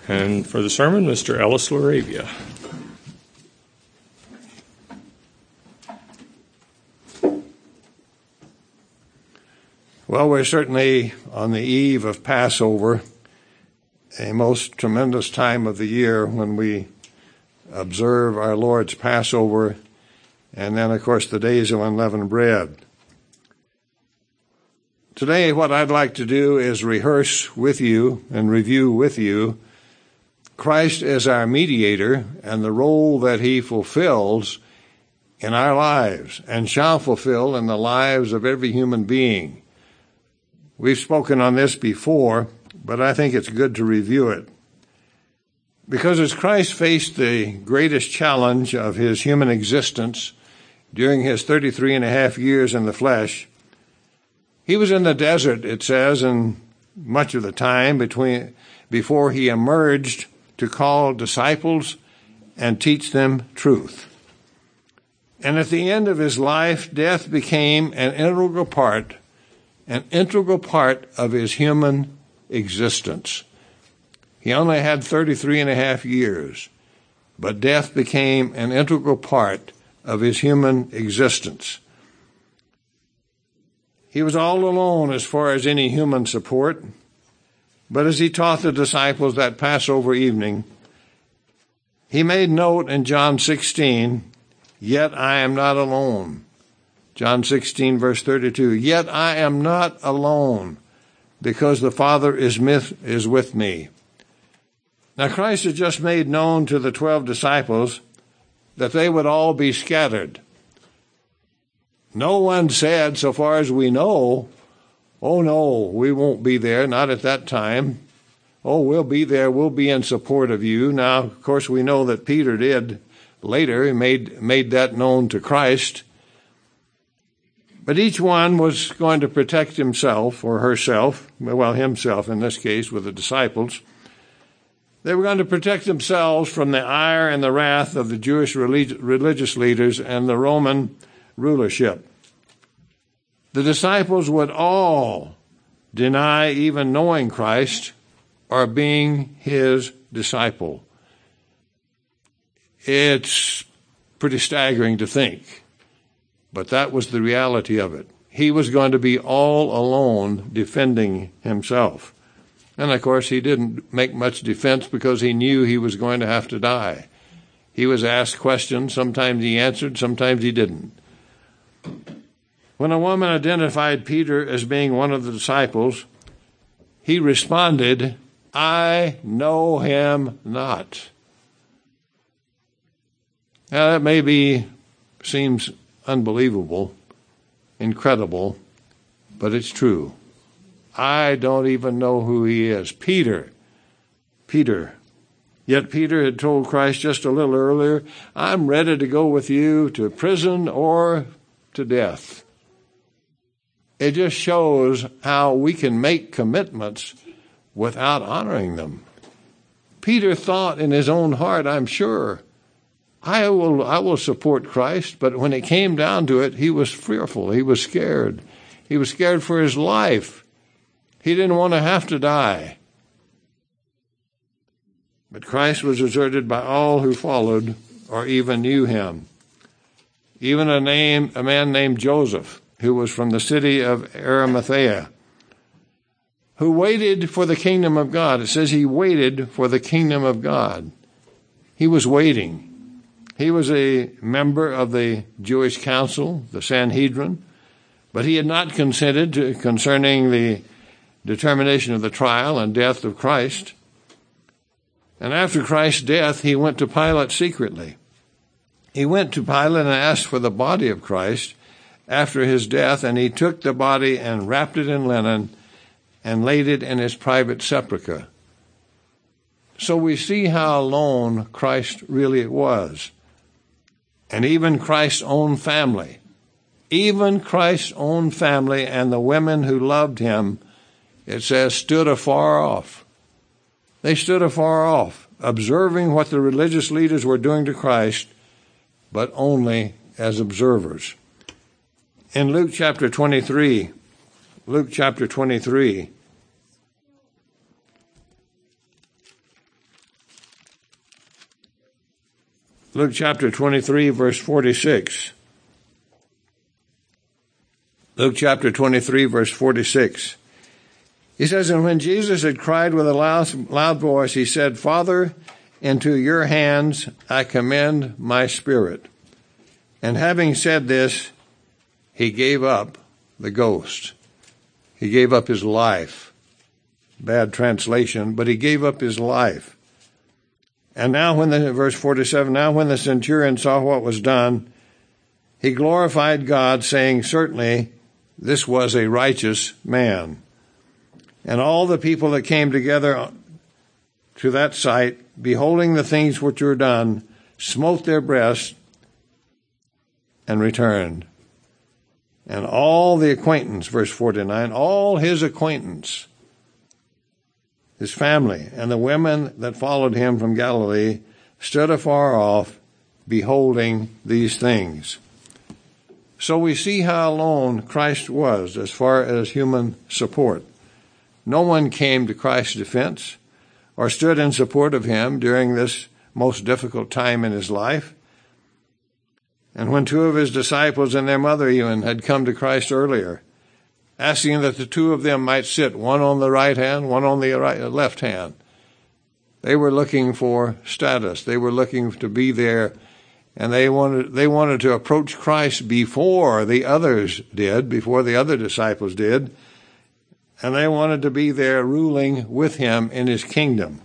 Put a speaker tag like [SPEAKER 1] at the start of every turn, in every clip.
[SPEAKER 1] And for the sermon, Mr. Ellis Laravia.
[SPEAKER 2] Well, we're certainly on the eve of Passover, a most tremendous time of the year when we observe our Lord's Passover, and then, of course, the days of unleavened bread. Today, what I'd like to do is rehearse with you and review with you Christ as our mediator and the role that he fulfills in our lives and shall fulfill in the lives of every human being. We've spoken on this before, but I think it's good to review it. Because as Christ faced the greatest challenge of his human existence during his 33 and a half years in the flesh, he was in the desert, it says, and much of the time before he emerged to call disciples and teach them truth. And at the end of his life, death became an integral part of his human existence. He only had 33 and a half years, but death became an integral part of his human existence. He was all alone as far as any human support, but as he taught the disciples that Passover evening, he made note in John 16, "Yet I am not alone." John 16, verse 32, "Yet I am not alone, because the Father is with me." Now Christ had just made known to the 12 disciples that they would all be scattered. No one said, so far as we know, "Oh no, we won't be there, not at that time. Oh, we'll be there, we'll be in support of you." Now, of course, we know that Peter did later. He made that known to Christ. But each one was going to protect himself or herself, well, himself in this case with the disciples. They were going to protect themselves from the ire and the wrath of the Jewish religious leaders and the Roman rulership. The disciples would all deny even knowing Christ or being his disciple. It's pretty staggering to think, but that was the reality of it. He was going to be all alone defending himself. And, of course, he didn't make much defense because he knew he was going to have to die. He was asked questions. Sometimes he answered, sometimes he didn't. When a woman identified Peter as being one of the disciples, he responded, "I know him not." Now, that seems unbelievable, incredible, but it's true. I don't even know who he is. Peter. Yet Peter had told Christ just a little earlier, "I'm ready to go with you to prison or to death." It just shows how we can make commitments without honoring them. Peter thought in his own heart, I'm sure, I will support Christ, but when it came down to it, he was fearful. He was scared. He was scared for his life. He didn't want to have to die. But Christ was deserted by all who followed or even knew him. Even a man named Joseph, who was from the city of Arimathea, who waited for the kingdom of God. It says he waited for the kingdom of God. He was waiting. He was a member of the Jewish council, the Sanhedrin, but he had not consented concerning the determination of the trial and death of Christ. And after Christ's death, he went to Pilate secretly. He went to Pilate and asked for the body of Christ after his death, and he took the body and wrapped it in linen and laid it in his private sepulchre. So we see how alone Christ really was. And even Christ's own family and the women who loved him, it says, stood afar off. They stood afar off, observing what the religious leaders were doing to Christ, but only as observers. In Luke chapter 23, Luke chapter 23, verse 46. Luke chapter 23, verse 46. He says, and when Jesus had cried with a loud voice, he said, Father, into your hands I commend my spirit. And having said this, he gave up the ghost. He gave up his life. Bad translation, but he gave up his life. And now verse 47, now when the centurion saw what was done, he glorified God, saying, certainly this was a righteous man. And all the people that came together to that sight, beholding the things which were done, smote their breasts and returned. And all the acquaintance, verse 49, all his acquaintance, his family, and the women that followed him from Galilee, stood afar off, beholding these things. So we see how alone Christ was as far as human support. No one came to Christ's defense or stood in support of him during this most difficult time in his life. And when two of his disciples and their mother even had come to Christ earlier, asking that the two of them might sit, one on the right hand, one on the left hand, they were looking for status. They were looking to be there, and they wanted to approach Christ before the others did, before the other disciples did, and they wanted to be there ruling with him in his kingdom.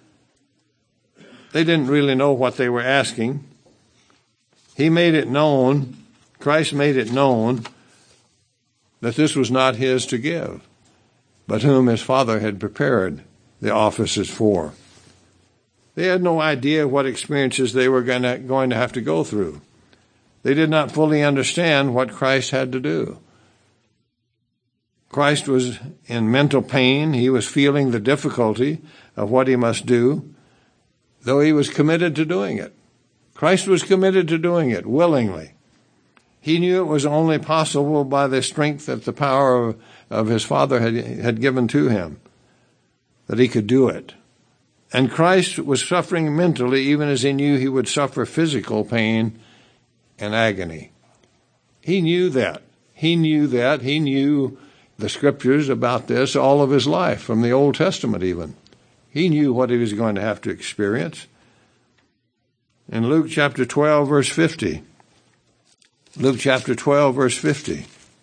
[SPEAKER 2] They didn't really know what they were asking. He made it known, Christ made it known, that this was not his to give, but whom his Father had prepared the offices for. They had no idea what experiences they were going to have to go through. They did not fully understand what Christ had to do. Christ was in mental pain. He was feeling the difficulty of what he must do, though he was committed to doing it. Christ was committed to doing it willingly. He knew it was only possible by the strength that the power of his Father had given to him, that he could do it. And Christ was suffering mentally, even as he knew he would suffer physical pain and agony. He knew that. He knew that. He knew the scriptures about this all of his life, from the Old Testament even. He knew what he was going to have to experience. In Luke chapter 12, verse 50, Luke chapter 12, verse 50.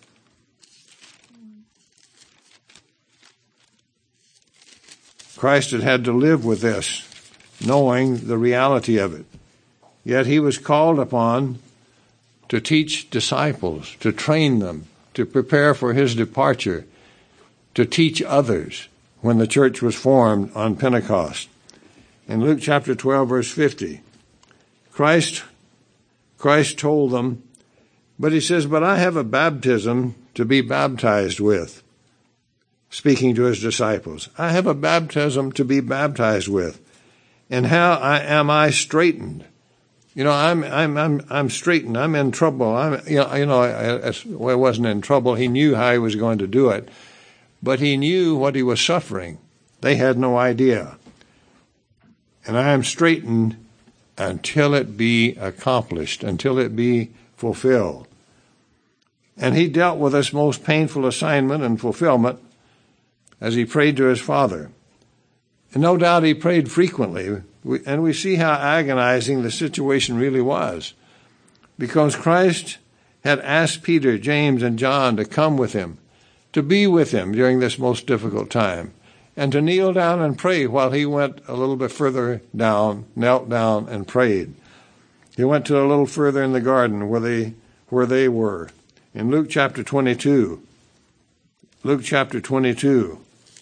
[SPEAKER 2] Christ had to live with this, knowing the reality of it. Yet he was called upon to teach disciples, to train them, to prepare for his departure, to teach others when the church was formed on Pentecost. In Luke chapter 12, verse 50, Christ told them, but he says, but I have a baptism to be baptized with. Speaking to his disciples, I have a baptism to be baptized with. And how am I straightened? You know, I'm straightened. I'm in trouble. It wasn't in trouble. He knew how he was going to do it, but he knew what he was suffering. They had no idea. And I am straightened until it be accomplished, until it be fulfilled. And he dealt with this most painful assignment and fulfillment as he prayed to his Father. And no doubt he prayed frequently, and we see how agonizing the situation really was, because Christ had asked Peter, James, and John to come with him, to be with him during this most difficult time, and to kneel down and pray while he went a little bit further down, knelt down and prayed. He went to a little further in the garden where they were. In Luke chapter 22, Luke chapter 22,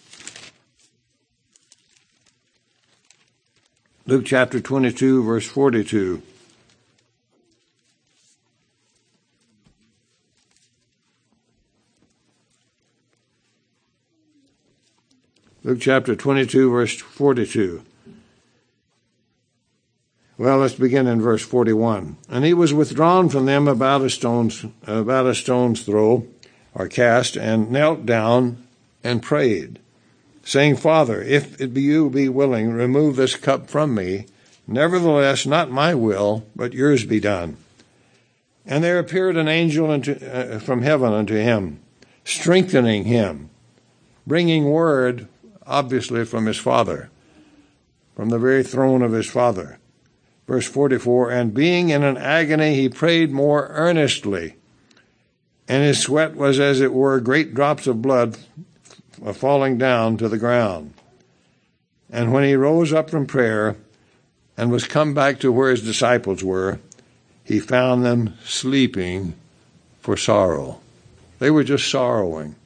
[SPEAKER 2] Luke chapter 22, verse 42. Luke chapter 22, verse 42. Well, let's begin in verse 41. And he was withdrawn from them about a stone's throw, or cast, and knelt down and prayed, saying, Father, if it be you be willing, remove this cup from me. Nevertheless, not my will, but yours be done. And there appeared an angel from heaven unto him, strengthening him, bringing word, obviously from his Father, from the very throne of his Father. Verse 44, and being in an agony, he prayed more earnestly, and his sweat was as it were great drops of blood falling down to the ground. And when he rose up from prayer and was come back to where his disciples were, he found them sleeping for sorrow. They were just sorrowing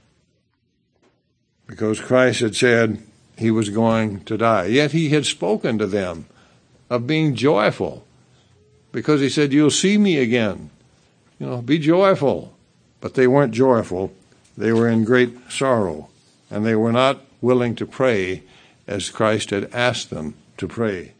[SPEAKER 2] because Christ had said he was going to die. Yet he had spoken to them of being joyful, because he said, you'll see me again. Be joyful. But they weren't joyful. They were in great sorrow, and they were not willing to pray as Christ had asked them to pray.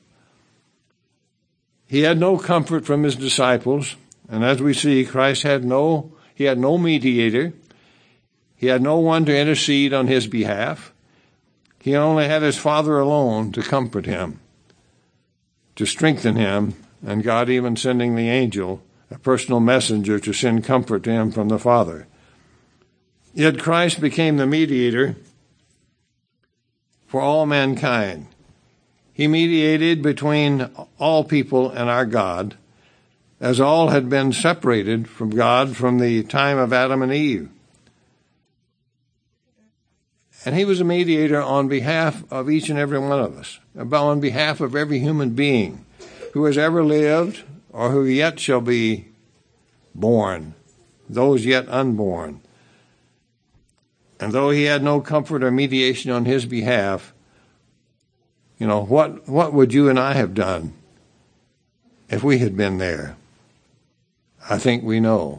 [SPEAKER 2] He had no comfort from his disciples, and as we see, Christ had no mediator. He had no one to intercede on his behalf. He only had his Father alone to comfort him, to strengthen him, and God even sending the angel, a personal messenger, to send comfort to him from the Father. Yet Christ became the mediator for all mankind. He mediated between all people and our God, as all had been separated from God from the time of Adam and Eve. And he was a mediator on behalf of each and every one of us, on behalf of every human being who has ever lived or who yet shall be born, those yet unborn. And though he had no comfort or mediation on his behalf, what would you and I have done if we had been there? I think we know.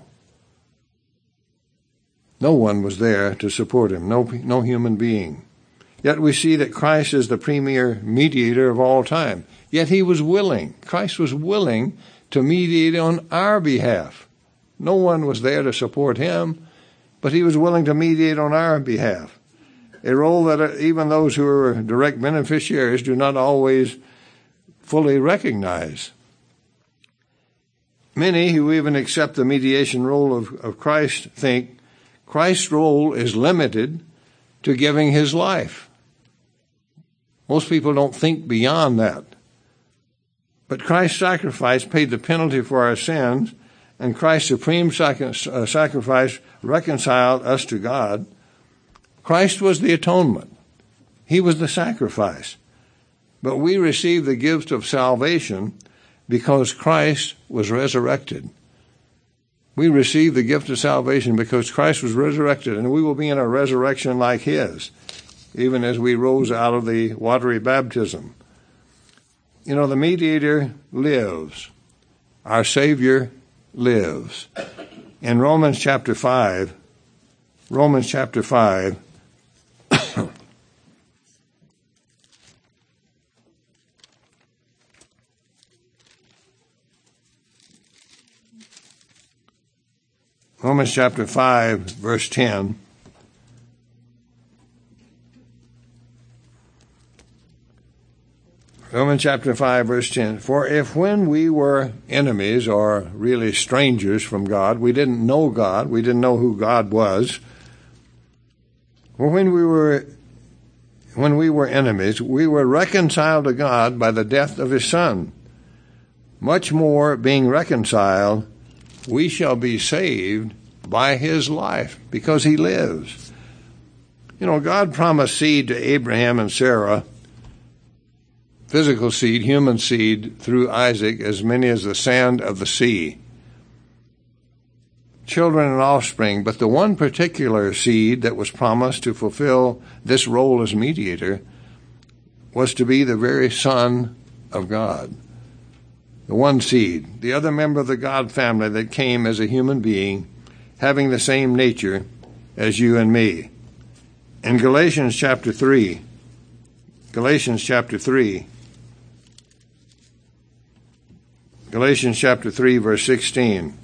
[SPEAKER 2] No one was there to support him, no human being. Yet we see that Christ is the premier mediator of all time. Yet he was willing. Christ was willing to mediate on our behalf. No one was there to support him, but he was willing to mediate on our behalf. A role that even those who are direct beneficiaries do not always fully recognize. Many who even accept the mediation role of Christ think Christ's role is limited to giving his life. Most people don't think beyond that. But Christ's sacrifice paid the penalty for our sins, and Christ's supreme sacrifice reconciled us to God. Christ was the atonement. He was the sacrifice. But we receive the gift of salvation because Christ was resurrected. We receive the gift of salvation because Christ was resurrected, and we will be in a resurrection like his, even as we rose out of the watery baptism. The mediator lives. Our Savior lives. In Romans chapter 5, Romans chapter 5, verse 10. Romans chapter 5, verse 10. For if when we were enemies, or really strangers from God, we didn't know God, we didn't know who God was, or when we were enemies, we were reconciled to God by the death of his Son. Much more, being reconciled, we shall be saved by his life, because he lives. God promised seed to Abraham and Sarah, physical seed, human seed, through Isaac, as many as the sand of the sea. Children and offspring, but the one particular seed that was promised to fulfill this role as mediator was to be the very Son of God. The one seed, the other member of the God family that came as a human being, having the same nature as you and me. In Galatians chapter 3, Galatians chapter 3, verse 16.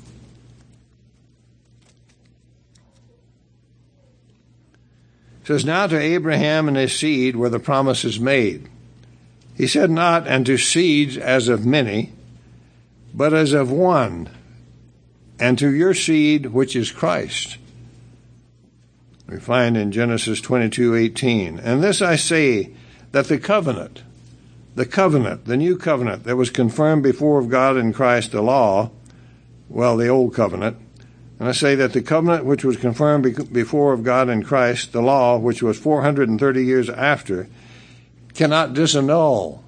[SPEAKER 2] It says, now to Abraham and his seed were the promises made. He said not unto seeds as of many, but as of one, and to your seed, which is Christ. We find in Genesis 22:18, and this I say, that the covenant, the new covenant that was confirmed before of God in Christ, the law, well, the old covenant, and I say that the covenant which was confirmed before of God in Christ, the law, which was 430 years after, cannot disannul,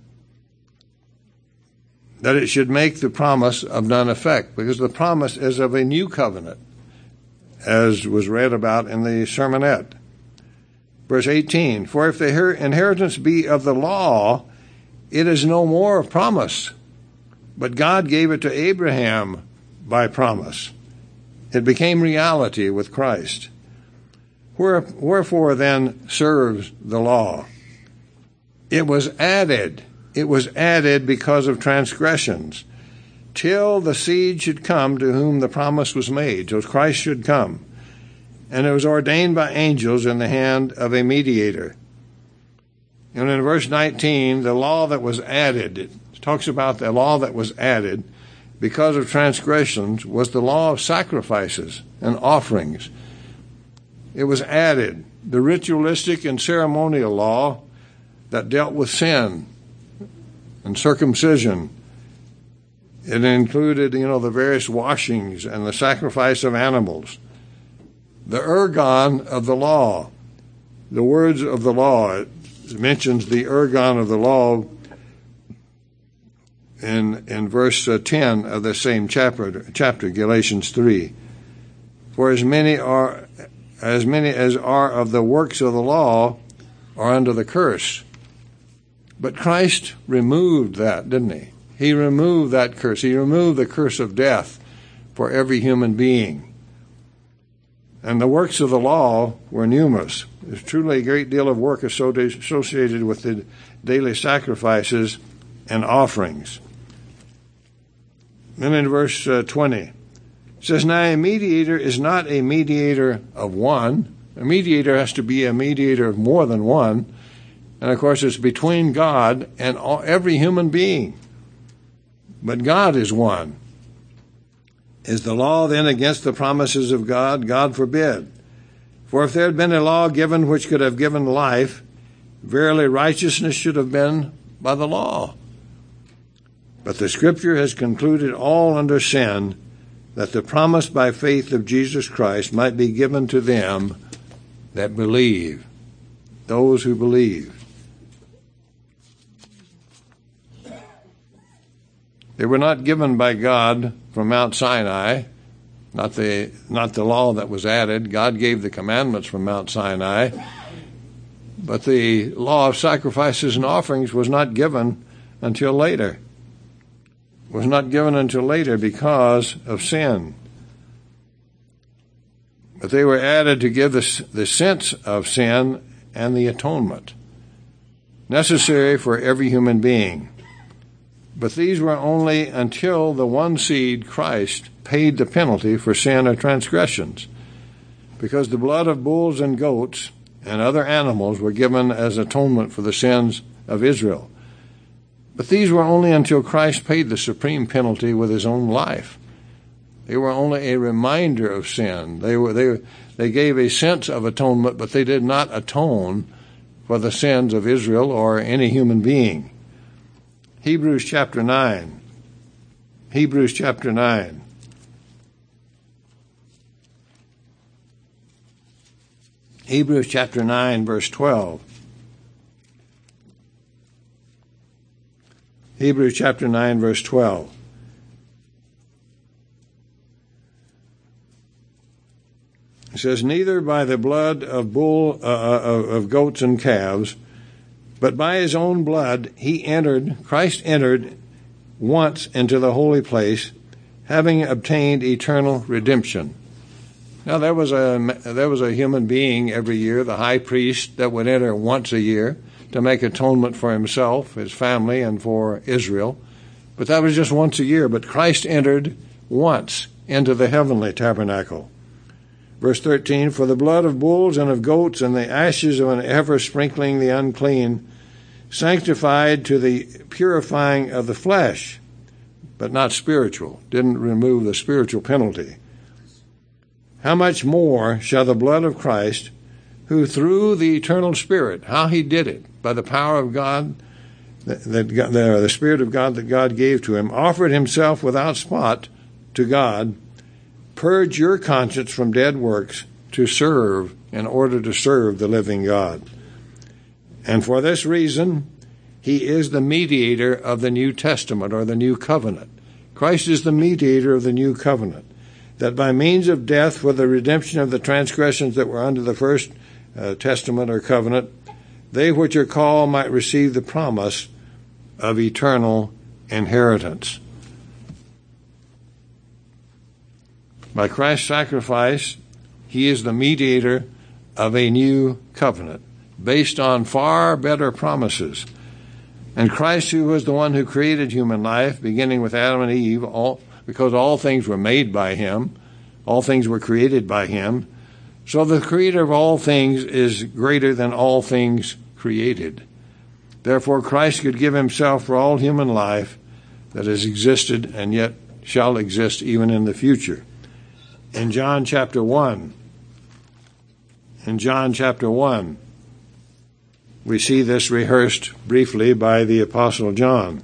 [SPEAKER 2] that it should make the promise of none effect, because the promise is of a new covenant, as was read about in the sermonette. Verse 18, for if the inheritance be of the law, it is no more of promise, but God gave it to Abraham by promise. It became reality with Christ. Wherefore then serves the law? It was added because of transgressions, till the seed should come to whom the promise was made, till Christ should come. And it was ordained by angels in the hand of a mediator. And in verse 19, the law that was added, it talks about the law that was added because of transgressions, was the law of sacrifices and offerings. It was added, the ritualistic and ceremonial law that dealt with sin and circumcision. It included, the various washings and the sacrifice of animals. The ergon of the law, the words of the law, it mentions the ergon of the law in verse 10 of the same chapter, Galatians 3. For as many as are of the works of the law are under the curse. But Christ removed that, didn't he? He removed that curse. He removed the curse of death for every human being. And the works of the law were numerous. There's truly a great deal of work associated with the daily sacrifices and offerings. Then in verse 20, it says, now a mediator is not a mediator of one. A mediator has to be a mediator of more than one. And of course it's between God and every human being. But God is one. Is the law then against the promises of God? God forbid. For if there had been a law given which could have given life, verily righteousness should have been by the law. But the Scripture has concluded all under sin, that the promise by faith of Jesus Christ might be given to them that believe, those who believe. They were not given by God from Mount Sinai, not the law that was added. God gave the commandments from Mount Sinai, but the law of sacrifices and offerings was not given until later. Was not given until later because of sin. But they were added to give the sense of sin and the atonement necessary for every human being. But these were only until the one seed, Christ, paid the penalty for sin or transgressions, because the blood of bulls and goats and other animals were given as atonement for the sins of Israel. But these were only until Christ paid the supreme penalty with his own life. They were only a reminder of sin. They gave a sense of atonement, but they did not atone for the sins of Israel or any human being. Hebrews chapter 9. Hebrews chapter 9. Hebrews chapter 9, verse 12. Hebrews chapter 9, verse 12. It says, neither by the blood of of goats and calves, but by his own blood Christ entered once into the holy place, having obtained eternal redemption. Now there was a human being every year, the high priest, that would enter once a year to make atonement for himself, his family, and for Israel. But that was just once a year. But Christ entered once into the heavenly tabernacle. Verse 13, for the blood of bulls and of goats and the ashes of an heifer sprinkling the unclean sanctified to the purifying of the flesh, but not spiritual. Didn't remove the spiritual penalty. How much more shall the blood of Christ, who through the eternal Spirit, how he did it, by the power of God, the Spirit of God that God gave to him, offered himself without spot to God, purge your conscience from dead works to serve, in order to serve the living God. And for this reason, he is the mediator of the New Testament, or the New Covenant. Christ is the mediator of the New Covenant, that by means of death for the redemption of the transgressions that were under the first testament or covenant, they which are called might receive the promise of eternal inheritance. By Christ's sacrifice, he is the mediator of a new covenant, based on far better promises. And Christ, who was the one who created human life, beginning with Adam and Eve, because all things were made by him, all things were created by him, so the creator of all things is greater than all things created. Therefore Christ could give himself for all human life that has existed and yet shall exist even in the future. In John chapter 1, we see this rehearsed briefly by the Apostle John.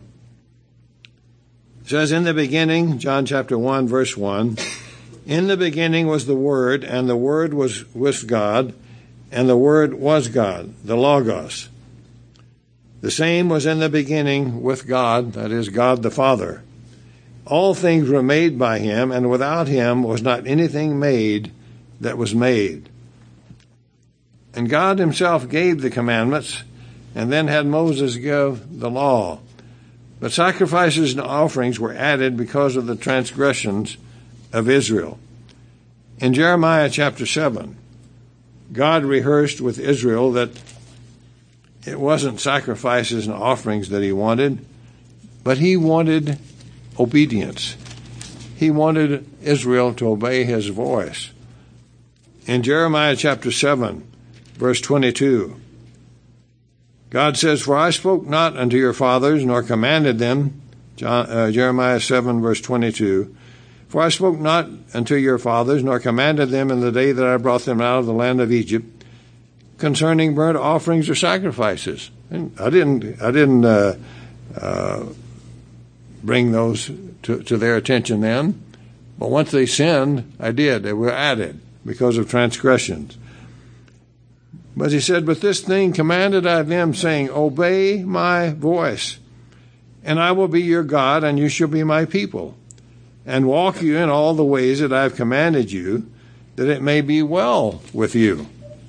[SPEAKER 2] It says, in the beginning, John chapter 1, verse 1, in the beginning was the Word, and the Word was with God, and the Word was God, the Logos. The same was in the beginning with God, that is, God the Father. All things were made by him, and without him was not anything made that was made. And God himself gave the commandments, and then had Moses give the law. But sacrifices and offerings were added because of the transgressions of Israel. In Jeremiah chapter 7, God rehearsed with Israel that it wasn't sacrifices and offerings that he wanted, but he wanted obedience. He wanted Israel to obey his voice. In Jeremiah chapter 7, verse 22, God says, for I spoke not unto your fathers, nor commanded them, Jeremiah 7, verse 22, for I spoke not unto your fathers, nor commanded them in the day that I brought them out of the land of Egypt, concerning burnt offerings or sacrifices. And I didn't bring those to their attention then, but once they sinned, I did. They were added because of transgressions. But he said, but this thing commanded I them, saying, obey my voice, and I will be your God, and you shall be my people, and walk you in all the ways that I have commanded you, that it may be well with you.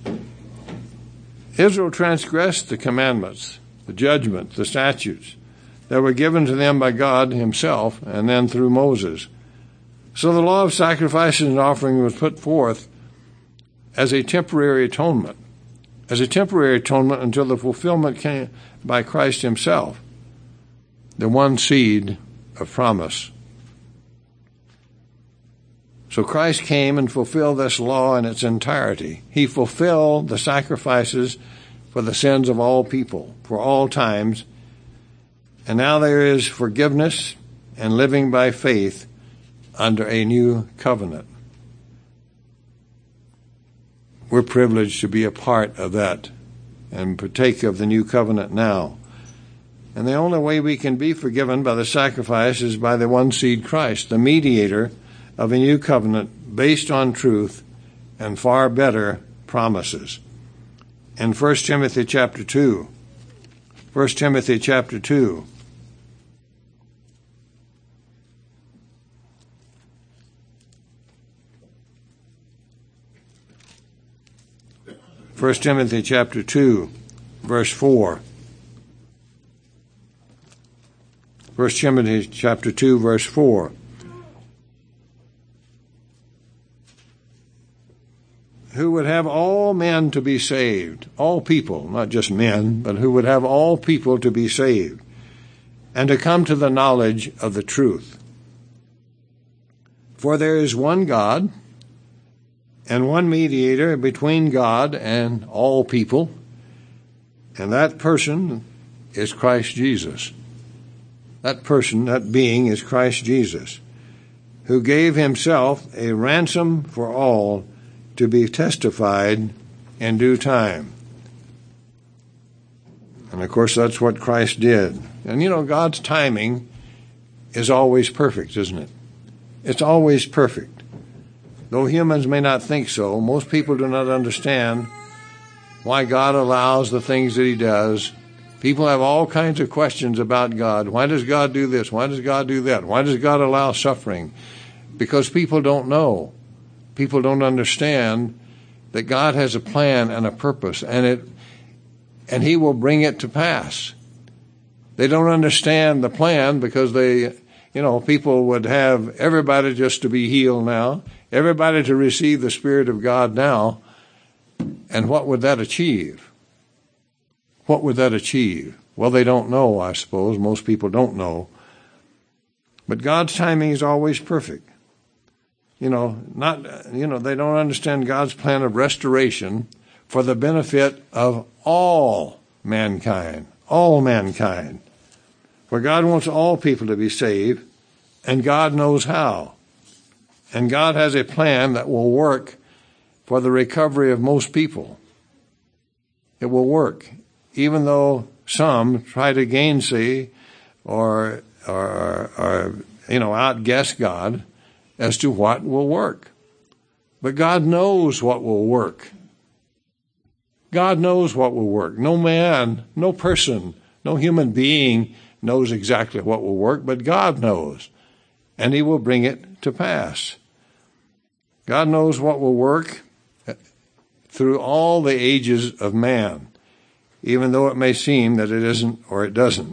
[SPEAKER 2] Israel transgressed the commandments, the judgments, the statutes that were given to them by God himself, and then through Moses. So the law of sacrifices and offering was put forth as a temporary atonement, until the fulfillment came by Christ himself, the one seed of promise. So Christ came and fulfilled this law in its entirety. He fulfilled the sacrifices for the sins of all people, for all times, and now there is forgiveness and living by faith under a new covenant. We're privileged to be a part of that and partake of the new covenant now. And the only way we can be forgiven by the sacrifice is by the one seed Christ, the mediator of a new covenant based on truth and far better promises. In 1 Timothy chapter 2, 1 Timothy chapter 2, First Timothy chapter 2, verse 4. 1 Timothy chapter 2, verse 4. Who would have all men to be saved, all people, not just men, but who would have all people to be saved, and to come to the knowledge of the truth. For there is one God, and one mediator between God and all people, And that person is Christ Jesus. That person, that being, is Christ Jesus, who gave himself a ransom for all to be testified in due time. And of course, that's what Christ did. And you know, God's timing is always perfect, isn't it? It's always perfect. Though humans may not think so, most people do not understand why God allows the things that he does. People have all kinds of questions about God. Why does God do this? Why does God do that? Why does God allow suffering? Because people don't know. People don't understand that God has a plan and a purpose, and he will bring it to pass. They don't understand the plan because people would have everybody just to be healed now, everybody to receive the Spirit of God now, and what would that achieve? What would that achieve? Well, they don't know, I suppose. Most people don't know. But God's timing is always perfect. They don't understand God's plan of restoration for the benefit of all mankind. All mankind. For God wants all people to be saved, and God knows how. And God has a plan that will work for the recovery of most people. It will work, even though some try to gainsay or outguess God as to what will work. But God knows what will work. God knows what will work. No man, no person, no human being knows exactly what will work, but God knows, and he will bring it to pass. God knows what will work through all the ages of man, even though it may seem that it isn't or it doesn't.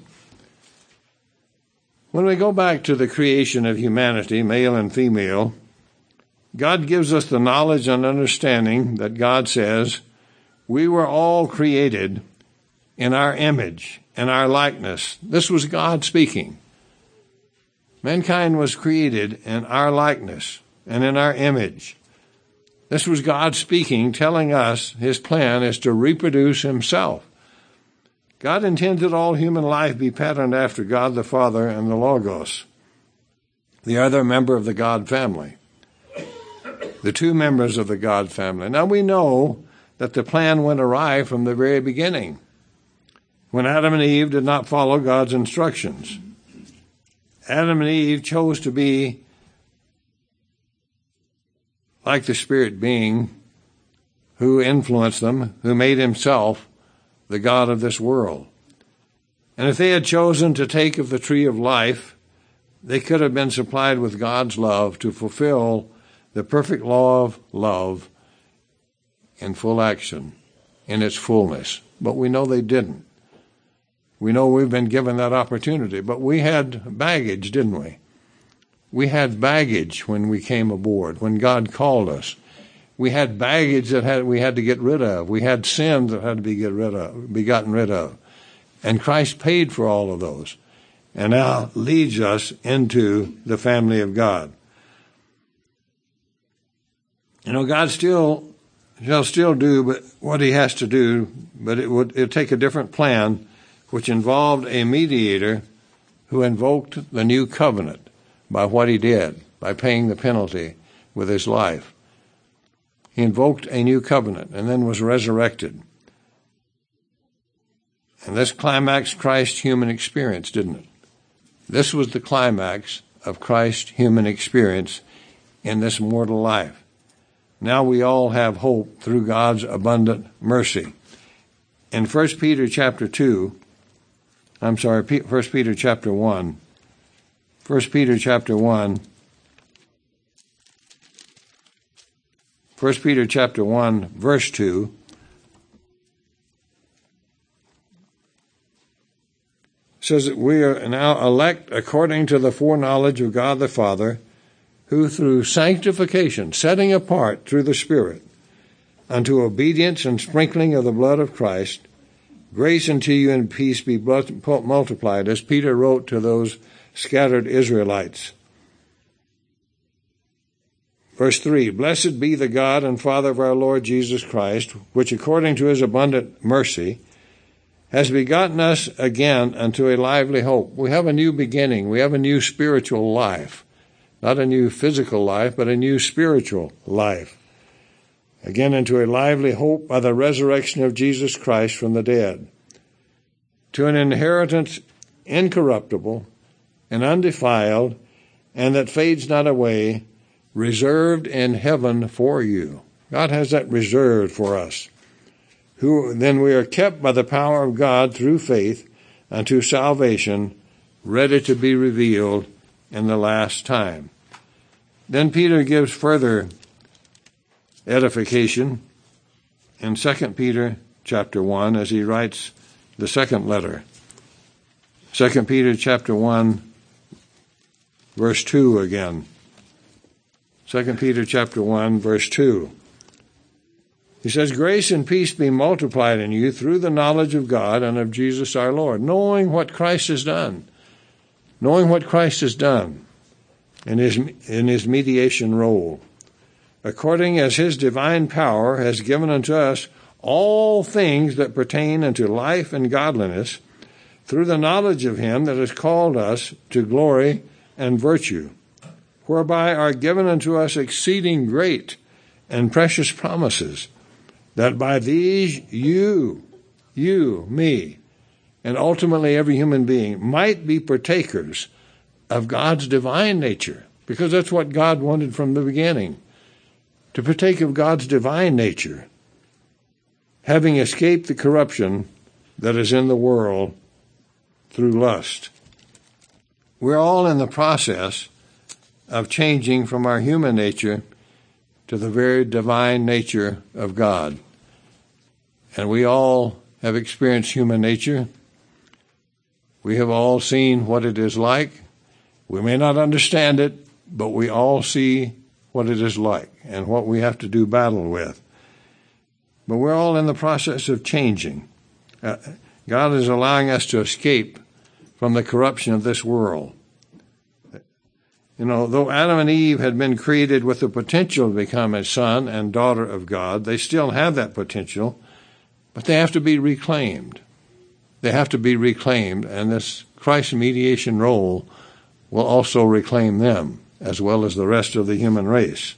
[SPEAKER 2] When we go back to the creation of humanity, male and female, God gives us the knowledge and understanding that God says, we were all created in our image, in our likeness. This was God speaking. Mankind was created in our likeness and in our image. This was God speaking, telling us his plan is to reproduce himself. God intends that all human life be patterned after God the Father and the Logos, the other member of the God family, the two members of the God family. Now we know that the plan went awry from the very beginning, when Adam and Eve did not follow God's instructions. Adam and Eve chose to be like the spirit being who influenced them, who made himself the God of this world. And if they had chosen to take of the tree of life, they could have been supplied with God's love to fulfill the perfect law of love in full action, in its fullness. But we know they didn't. We know we've been given that opportunity, but we had baggage, didn't we? We had baggage when we came aboard, when God called us. We had baggage that we had to get rid of. We had sins that had to be gotten rid of. And Christ paid for all of those, and now leads us into the family of God. God shall still do what he has to do, but it'd take a different plan, which involved a mediator who invoked the new covenant by what he did, by paying the penalty with his life. He invoked a new covenant and then was resurrected. And this climaxed Christ's human experience, didn't it? This was the climax of Christ's human experience in this mortal life. Now we all have hope through God's abundant mercy. In 1 Peter chapter 1, 1 Peter chapter 1, verse 2, says that we are now elect according to the foreknowledge of God the Father, who through sanctification, setting apart through the Spirit, unto obedience and sprinkling of the blood of Christ, grace unto you and peace be multiplied, as Peter wrote to those scattered Israelites. Verse 3, blessed be the God and Father of our Lord Jesus Christ, which according to his abundant mercy has begotten us again unto a lively hope. We have a new beginning. We have a new spiritual life. Not a new physical life, but a new spiritual life. Again into a lively hope by the resurrection of Jesus Christ from the dead. To an inheritance incorruptible and undefiled, and that fades not away, reserved in heaven for you. God has that reserved for us. Who then we are kept by the power of God through faith unto salvation, ready to be revealed in the last time. Then Peter gives further edification in 2 Peter chapter 1 as he writes the second letter. 2 Peter chapter 1 verse 2 again. 2 Peter chapter 1 verse 2. He says, grace and peace be multiplied in you through the knowledge of God and of Jesus our Lord, knowing what Christ has done. Knowing what Christ has done in his mediation role, according as his divine power has given unto us all things that pertain unto life and godliness, through the knowledge of him that has called us to glory and virtue, whereby are given unto us exceeding great and precious promises, that by these you, me, and ultimately every human being might be partakers of God's divine nature, because that's what God wanted from the beginning, to partake of God's divine nature, having escaped the corruption that is in the world through lust. We're all in the process of changing from our human nature to the very divine nature of God. And we all have experienced human nature. We have all seen what it is like. We may not understand it, but we all see what it is like and what we have to do battle with. But we're all in the process of changing. God is allowing us to escape from the corruption of this world. You know, though Adam and Eve had been created with the potential to become a son and daughter of God, they still have that potential, but they have to be reclaimed. They have to be reclaimed, and this Christ mediation role will also reclaim them, as well as the rest of the human race,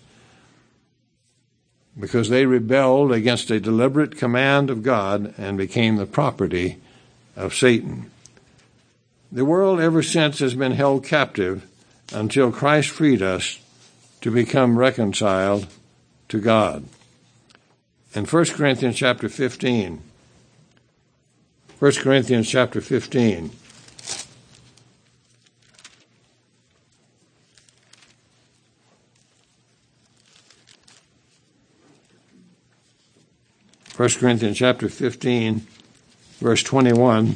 [SPEAKER 2] because they rebelled against a deliberate command of God and became the property of Satan. The world ever since has been held captive until Christ freed us to become reconciled to God. In 1 Corinthians chapter 15, 1 Corinthians chapter 15, First Corinthians chapter 15, verse 21.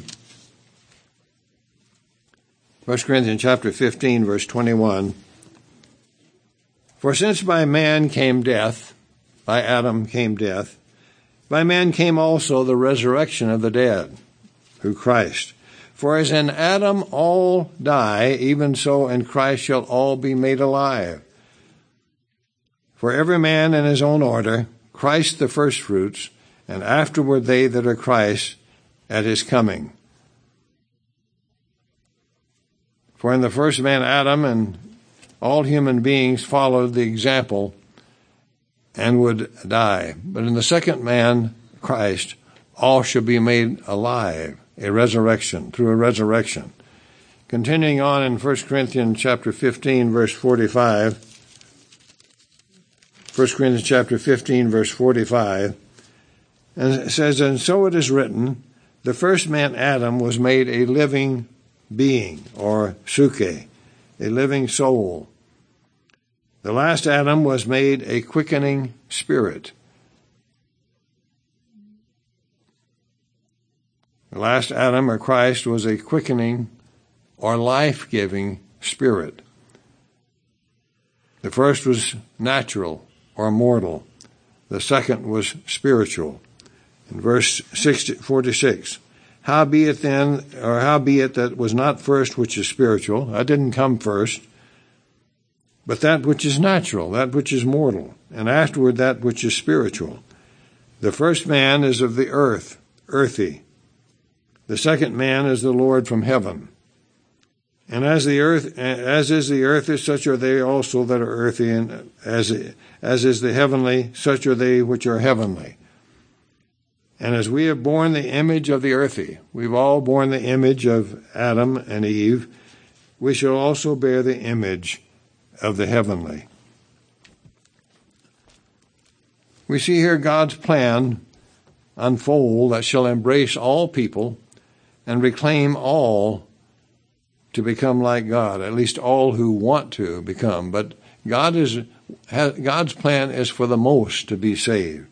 [SPEAKER 2] 1 Corinthians chapter 15, verse 21. For since by man came death, by Adam came death, by man came also the resurrection of the dead, through Christ. For as in Adam all die, even so in Christ shall all be made alive. For every man in his own order, Christ the firstfruits, and afterward they that are Christ at his coming. For in the first man Adam and all human beings followed the example and would die. But in the second man, Christ, all shall be made alive, a resurrection, through a resurrection. Continuing on in 1 Corinthians chapter 15, verse 45. 1 Corinthians chapter 15, verse 45. And it says, and so it is written, the first man Adam was made a living being, or suke, a living soul. The last Adam was made a quickening spirit. The last Adam, or Christ, was a quickening or life-giving spirit. The first was natural or mortal. The second was spiritual. In verse 46, howbeit that was not first which is spiritual, that didn't come first, but that which is natural, that which is mortal, and afterward that which is spiritual. The first man is of the earth, earthy, The second man is the Lord from heaven. And as is the earth, such are they also that are earthy, and as is the heavenly, such are they which are heavenly. And as we have borne the image of the earthy, we've all borne the image of Adam and Eve, we shall also bear the image of the heavenly. We see here God's plan unfold that shall embrace all people and reclaim all to become like God, at least all who want to become. But God's plan is for the most to be saved.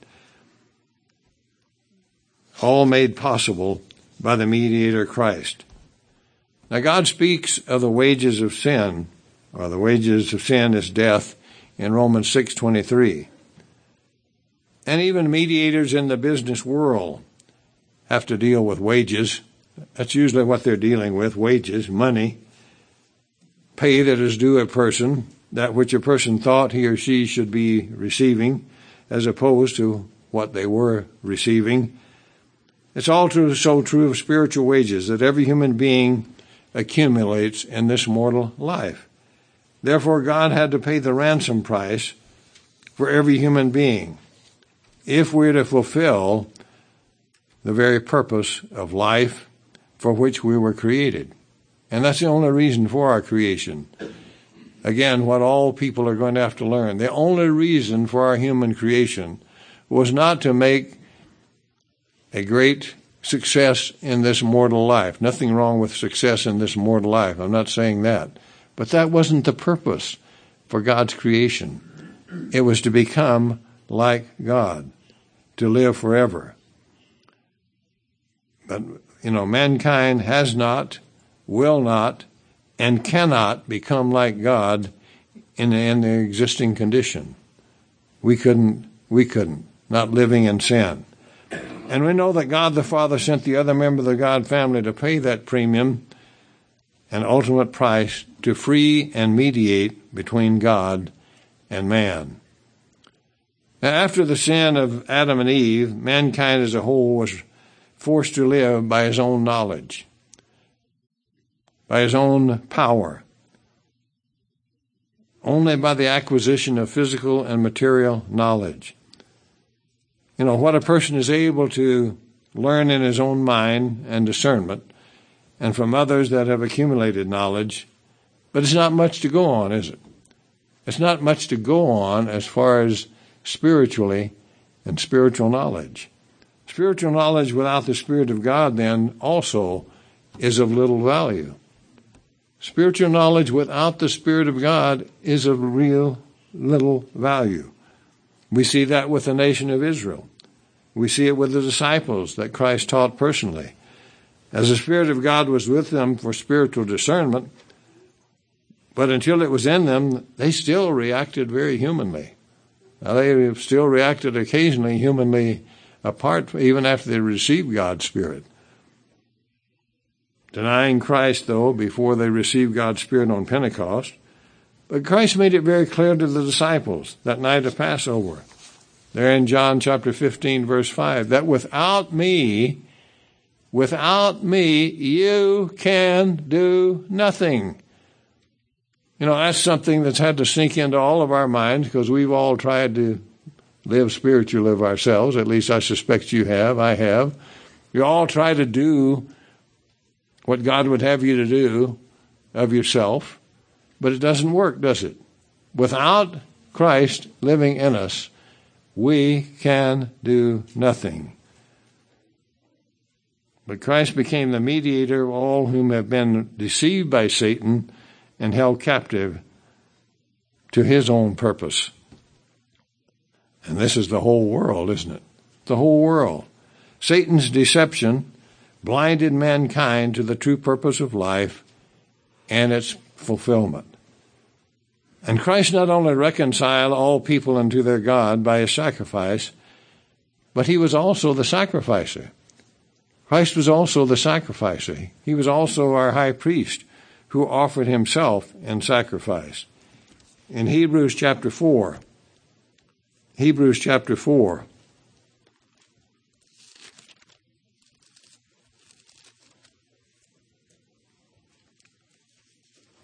[SPEAKER 2] All made possible by the mediator Christ. Now God speaks of the wages of sin, or the wages of sin is death, in Romans 6:23. And even mediators in the business world have to deal with wages. That's usually what they're dealing with, wages, money, pay that is due a person, that which a person thought he or she should be receiving, as opposed to what they were receiving. It's all so true of spiritual wages that every human being accumulates in this mortal life. Therefore, God had to pay the ransom price for every human being if we're to fulfill the very purpose of life for which we were created. And that's the only reason for our creation. Again, what all people are going to have to learn. The only reason for our human creation was not to make a great success in this mortal life. Nothing wrong with success in this mortal life. I'm not saying that. But that wasn't the purpose for God's creation. It was to become like God, to live forever. But, mankind has not, will not, and cannot become like God in the existing condition. We couldn't, not living in sin. And we know that God the Father sent the other member of the God family to pay that premium and ultimate price to free and mediate between God and man. Now, after the sin of Adam and Eve, mankind as a whole was forced to live by his own knowledge, by his own power, only by the acquisition of physical and material knowledge. What a person is able to learn in his own mind and discernment, and from others that have accumulated knowledge, but it's not much to go on, is it? It's not much to go on as far as spiritually and spiritual knowledge. Spiritual knowledge without the Spirit of God, then, also is of little value. Spiritual knowledge without the Spirit of God is of real little value. We see that with the nation of Israel. We see it with the disciples that Christ taught personally. As the Spirit of God was with them for spiritual discernment, but until it was in them, they still reacted very humanly. Now, they still reacted occasionally humanly apart, even after they received God's Spirit. Denying Christ, though, before they received God's Spirit on Pentecost. But Christ made it very clear to the disciples that night of Passover, there in John chapter 15, verse 5, that without me, you can do nothing. That's something that's had to sink into all of our minds, because we've all tried to live spiritually of ourselves. At least I suspect you have. I have. You all try to do what God would have you to do of yourself, but it doesn't work, does it? Without Christ living in us, we can do nothing. But Christ became the mediator of all whom have been deceived by Satan and held captive to his own purpose. And this is the whole world, isn't it? The whole world. Satan's deception blinded mankind to the true purpose of life and its fulfillment. And Christ not only reconciled all people unto their God by his sacrifice, but he was also the sacrificer. Christ was also the sacrificer. He was also our high priest who offered himself in sacrifice. In Hebrews chapter 4,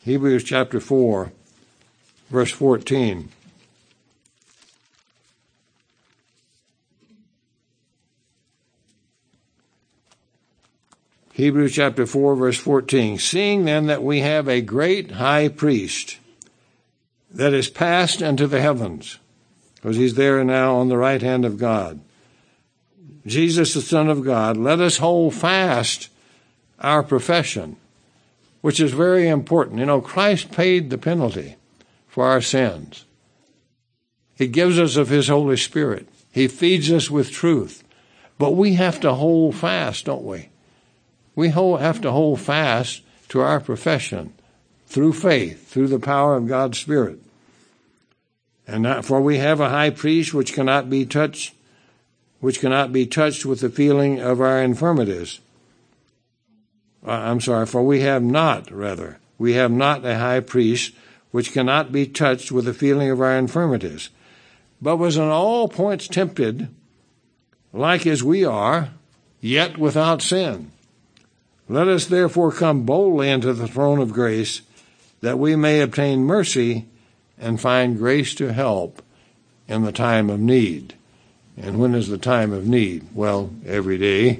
[SPEAKER 2] Hebrews chapter 4, verse 14. Hebrews chapter 4, verse 14. Seeing then that we have a great high priest that is passed into the heavens, because he's there now on the right hand of God, Jesus, the Son of God, let us hold fast our profession, which is very important. You know, Christ paid the penalty for our sins. He gives us of his Holy Spirit. He feeds us with truth. But we have to hold fast, don't we? We have to hold fast to our profession through faith, through the power of God's Spirit. And for we have a high priest which cannot be touched with the feeling of our infirmities. For we have not a high priest which cannot be touched with the feeling of our infirmities, but was in all points tempted, like as we are, yet without sin. Let us therefore come boldly into the throne of grace, that we may obtain mercy and find grace to help in the time of need. And when is the time of need? Well, every day,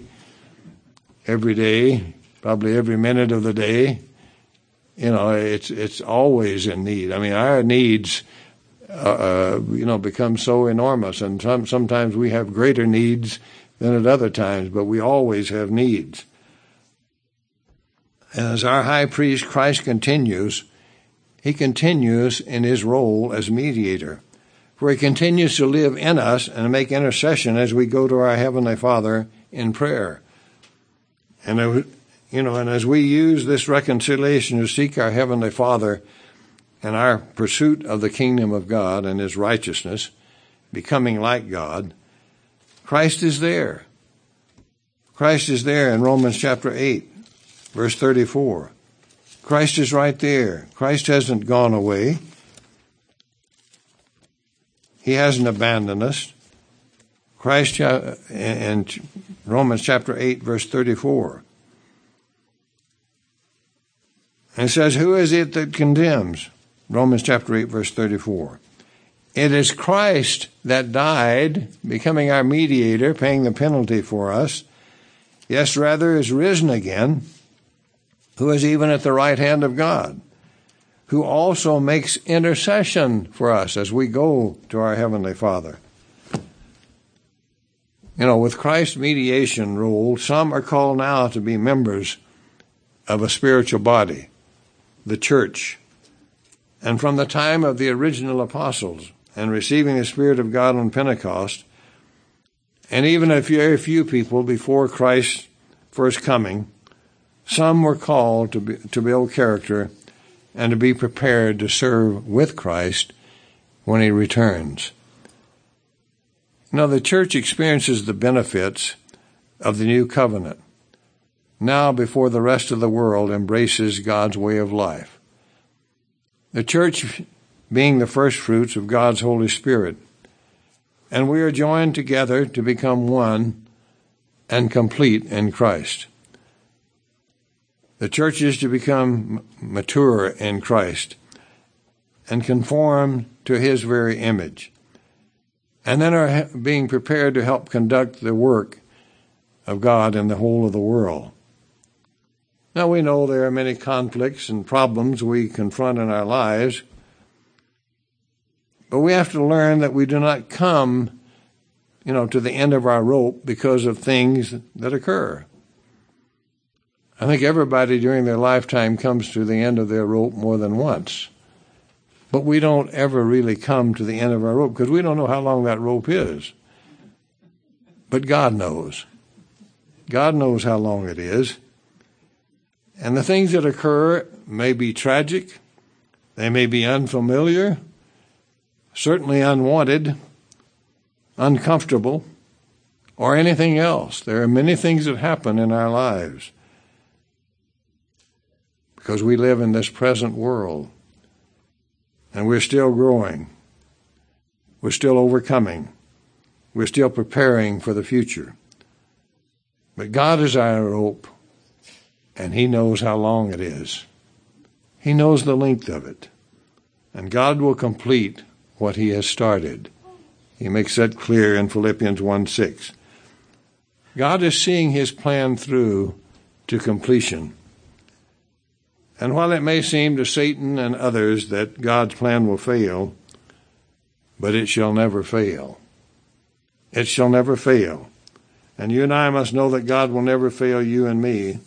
[SPEAKER 2] probably every minute of the day. You know, it's always in need. I mean, our needs, become so enormous, and sometimes we have greater needs than at other times, but we always have needs. And as our high priest, Christ continues in his role as mediator, for he continues to live in us and make intercession as we go to our Heavenly Father in prayer. And as we use this reconciliation to seek our Heavenly Father in our pursuit of the kingdom of God and his righteousness, becoming like God, Christ is there. Christ is there in Romans chapter 8, verse 34. Christ is right there. Christ hasn't gone away. He hasn't abandoned us. Christ in Romans chapter 8, verse 34. And it says, who is it that condemns? Romans chapter 8, verse 34. It is Christ that died, becoming our mediator, paying the penalty for us. Yes, rather is risen again, who is even at the right hand of God, who also makes intercession for us as we go to our Heavenly Father. You know, with Christ's mediation rule, some are called now to be members of a spiritual body, the church. And from the time of the original apostles and receiving the Spirit of God on Pentecost, and even a very few people before Christ's first coming, some were called to build character and to be prepared to serve with Christ when he returns. Now, the church experiences the benefits of the new covenant now before the rest of the world embraces God's way of life. The church being the first fruits of God's Holy Spirit, and we are joined together to become one and complete in Christ. The church is to become mature in Christ and conform to his very image, and then are being prepared to help conduct the work of God in the whole of the world. Now, we know there are many conflicts and problems we confront in our lives, but we have to learn that we do not come, to the end of our rope because of things that occur. I think everybody during their lifetime comes to the end of their rope more than once. But we don't ever really come to the end of our rope because we don't know how long that rope is. But God knows. God knows how long it is. And the things that occur may be tragic. They may be unfamiliar, certainly unwanted, uncomfortable, or anything else. There are many things that happen in our lives because we live in this present world, and we're still growing. We're still overcoming. We're still preparing for the future. But God is our rope, and he knows how long it is. He knows the length of it. And God will complete what he has started. He makes that clear in Philippians 1:6. God is seeing his plan through to completion. And while it may seem to Satan and others that God's plan will fail, but it shall never fail. It shall never fail. And you and I must know that God will never fail you and me.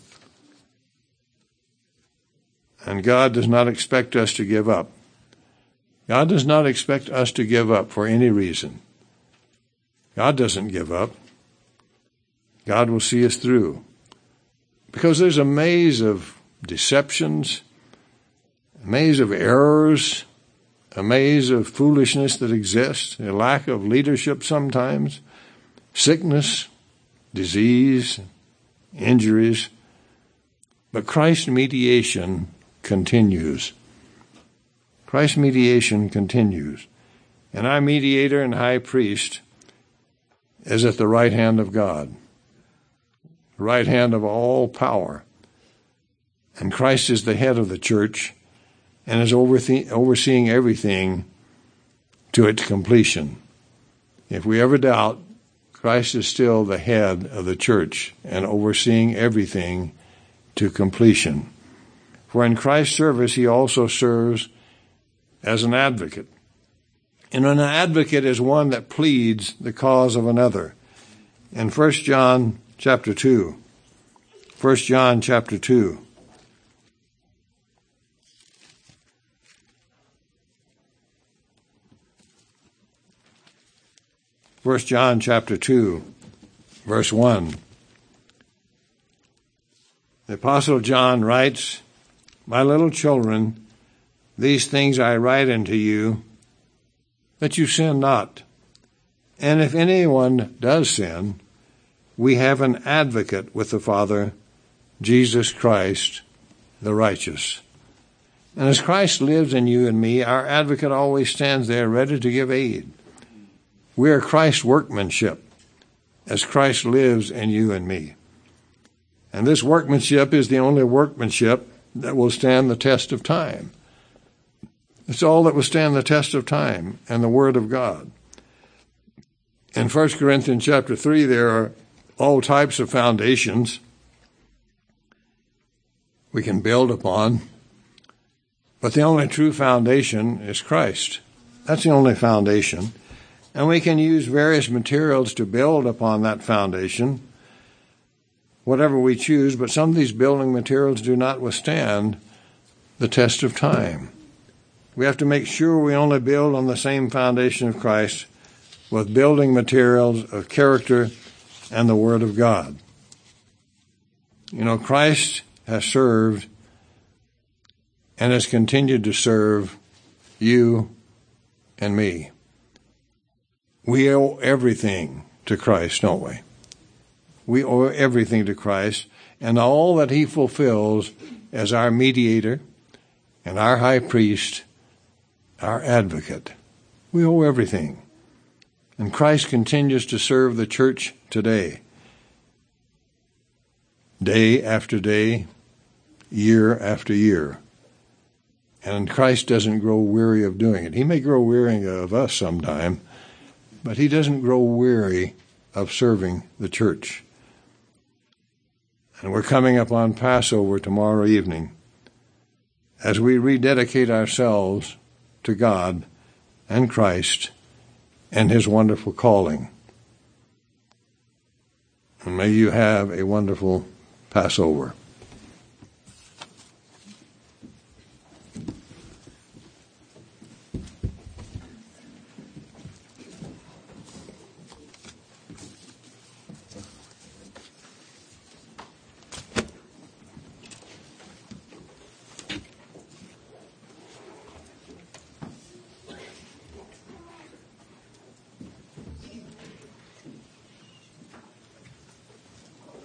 [SPEAKER 2] And God does not expect us to give up. God does not expect us to give up for any reason. God doesn't give up. God will see us through. Because there's a maze of deceptions, a maze of errors, a maze of foolishness that exists, a lack of leadership sometimes, sickness, disease, injuries. But Christ's mediation continues. Christ's mediation continues. And our mediator and high priest is at the right hand of God, the right hand of all power. And Christ is the head of the church and is overseeing everything to its completion. If we ever doubt, Christ is still the head of the church and overseeing everything to completion. For in Christ's service, he also serves as an advocate. And an advocate is one that pleads the cause of another. In 1 John chapter 2, 1 John chapter 2, First John chapter 2, verse 1. The Apostle John writes, "My little children, these things I write unto you, that you sin not. And if anyone does sin, we have an advocate with the Father, Jesus Christ, the righteous." And as Christ lives in you and me, our advocate always stands there ready to give aid. We are Christ's workmanship, as Christ lives in you and me. And this workmanship is the only workmanship that will stand the test of time. It's all that will stand the test of time and the Word of God. In 1 Corinthians chapter 3, there are all types of foundations we can build upon, but the only true foundation is Christ. That's the only foundation. And we can use various materials to build upon that foundation, whatever we choose, but some of these building materials do not withstand the test of time. We have to make sure we only build on the same foundation of Christ with building materials of character and the Word of God. You know, Christ has served and has continued to serve you and me. We owe everything to Christ, don't we? We owe everything to Christ, and all that he fulfills as our mediator and our high priest, our advocate. We owe everything. And Christ continues to serve the church today, day after day, year after year. And Christ doesn't grow weary of doing it. He may grow weary of us sometime, but he doesn't grow weary of serving the church. And we're coming up on Passover tomorrow evening as we rededicate ourselves to God and Christ and his wonderful calling. And may you have a wonderful Passover.